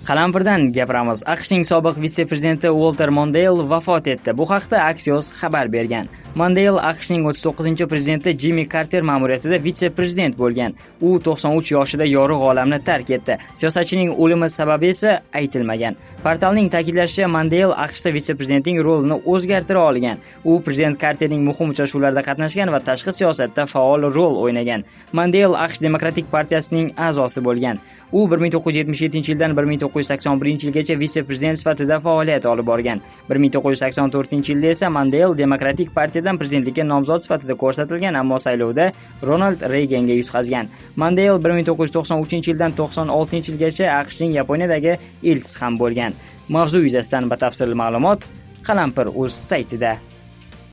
Qalampirdan gapiramiz. AQShning sobiq vitse-prezidenti Walter Mondale vafot etdi. Bu haqda Axios xabar bergan. Mondale AQShning 39-prezidenti Jimmy Carter ma'muriyatida vitse-prezident bo'lgan. U 93 yoshida yorug' olamni tark etdi. Siyosatchining o'limi sababi esa aytilmagan. Portalning ta'kidlashicha, Mondale AQShda vitse-prezidentning rolini o'zgartira olgan. U prezident Carterning muhim uchrashuvlarida qatnashgan va tashqi siyosatda faol rol o'ynagan. Mondale AQSh Demokratik partiyasining a'zosi bo'lgan. U 1977-yildan 1981-yilgacha vitse-prezident sifatida faoliyat olib borgan. 1984-yilda esa Mondale Demokratik partiyadan prezidentlikka nomzod sifatida ko'rsatilgan, ammo saylovda Ronald Reyganga yutqazgan. Mondale 1993-yildan 96-yilgacha AQShning Yaponiyadagi elchisi ham bo'lgan. Mavzu yuzasidan batafsil ma'lumot Qalampir.uz saytida.